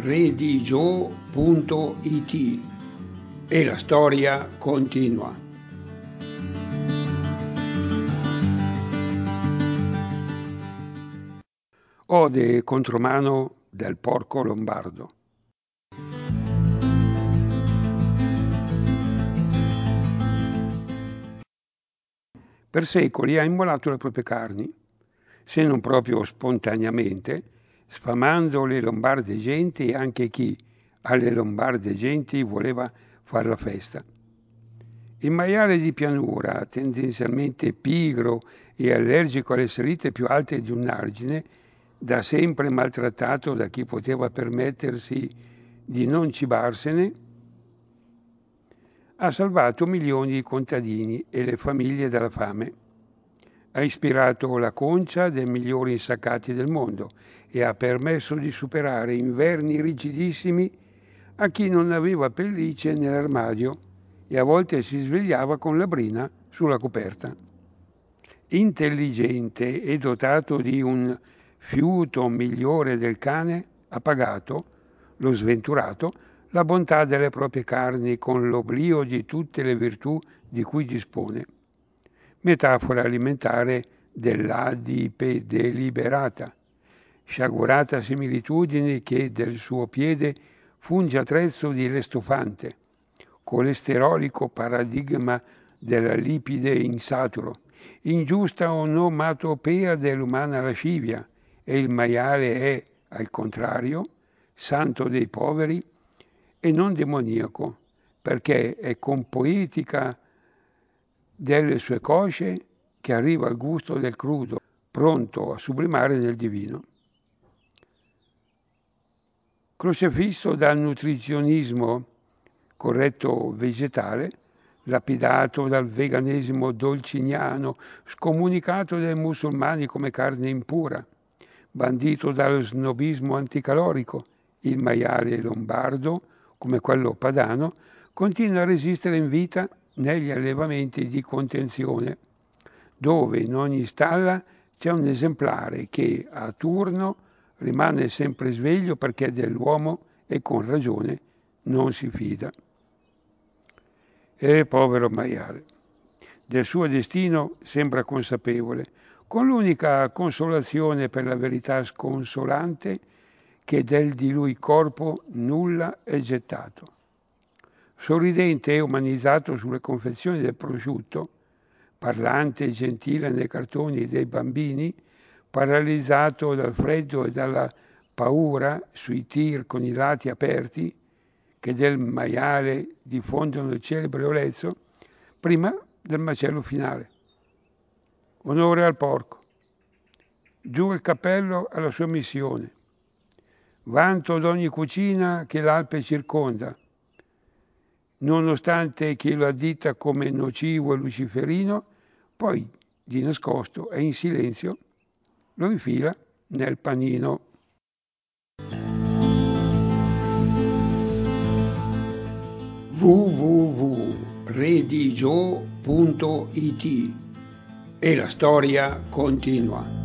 www.redigio.it e la storia continua. Ode contromano del porco lombardo. Per secoli ha immolato le proprie carni, se non proprio spontaneamente, sfamando le lombarde genti e anche chi alle lombarde genti voleva far la festa. Il maiale di pianura, tendenzialmente pigro e allergico alle salite più alte di un argine, da sempre maltrattato da chi poteva permettersi di non cibarsene, ha salvato milioni di contadini e le famiglie dalla fame. Ha ispirato la concia dei migliori insaccati del mondo e ha permesso di superare inverni rigidissimi a chi non aveva pellicce nell'armadio e a volte si svegliava con la brina sulla coperta. Intelligente e dotato di un fiuto migliore del cane, ha pagato, lo sventurato, la bontà delle proprie carni con l'oblio di tutte le virtù di cui dispone. Metafora alimentare dell'adipe deliberata, sciagurata similitudine che del suo piede funge attrezzo di lestofante, colesterolico paradigma della lipide insaturo, ingiusta onomatopea dell'umana lascivia, e il maiale è, al contrario, santo dei poveri e non demoniaco, perché è con poetica delle sue cosce che arriva al gusto del crudo, pronto a sublimare nel divino. Crocefisso dal nutrizionismo corretto vegetale, lapidato dal veganesimo dolciniano, scomunicato dai musulmani come carne impura, bandito dallo snobismo anticalorico, il maiale lombardo, come quello padano, continua a resistere in vita negli allevamenti di contenzione, dove in ogni stalla c'è un esemplare che a turno rimane sempre sveglio perché dell'uomo, e con ragione, non si fida. E povero maiale, del suo destino sembra consapevole, con l'unica consolazione per la verità sconsolante che del di lui corpo nulla è gettato. Sorridente e umanizzato sulle confezioni del prosciutto, parlante e gentile nei cartoni dei bambini, paralizzato dal freddo e dalla paura sui tir con i lati aperti, che del maiale diffondono il celebre olezzo, prima del macello finale. Onore al porco. Giù il cappello alla sua missione. Vanto d'ogni cucina che l'Alpe circonda, nonostante chi lo addita come nocivo e luciferino, poi di nascosto e in silenzio lo infila nel panino. www.redigio.it e la storia continua.